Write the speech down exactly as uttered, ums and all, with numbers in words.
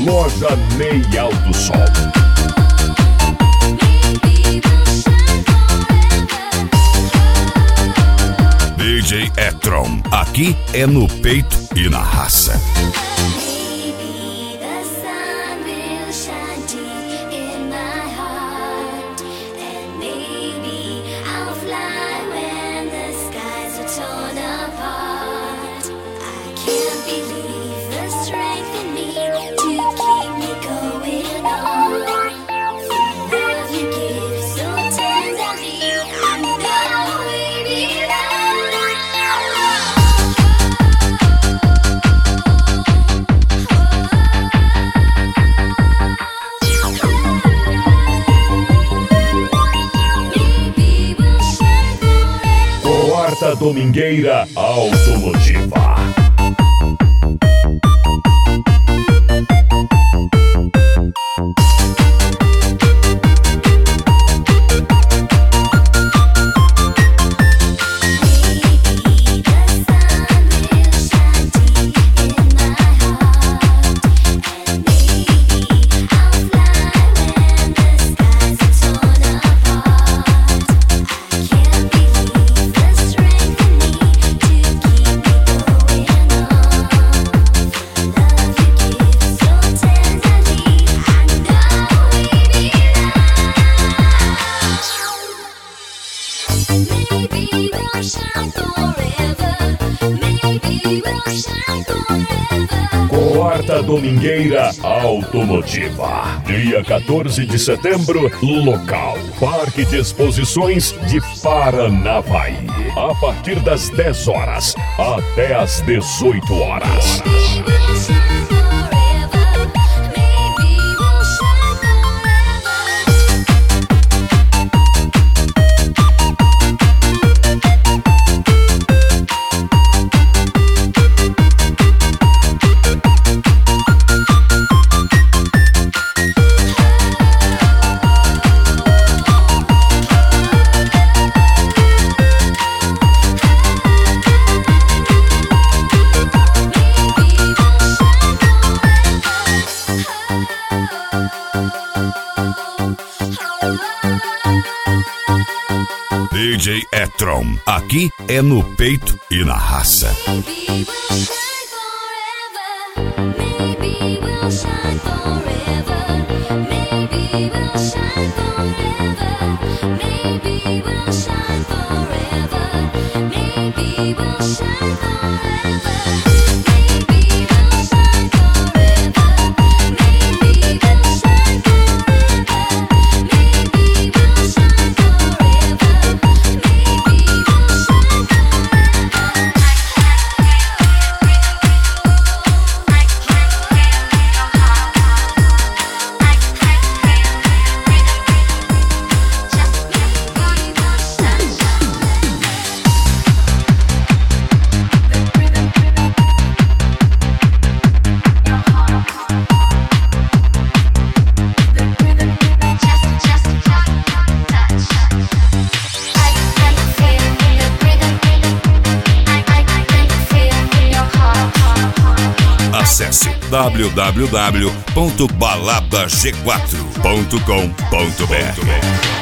Loja Ney Alto Som. D J E-Tron, aqui é no peito e na raça. Quarta Domingueira Automotiva. Quarta Domingueira Automotiva. Dia quatorze de setembro, local Parque de Exposições de Paranavaí. A partir das dez horas até as dezoito horas. D J E-Tron, aqui é no peito e na raça. Acesse w w w ponto balada g quatro ponto com ponto b r.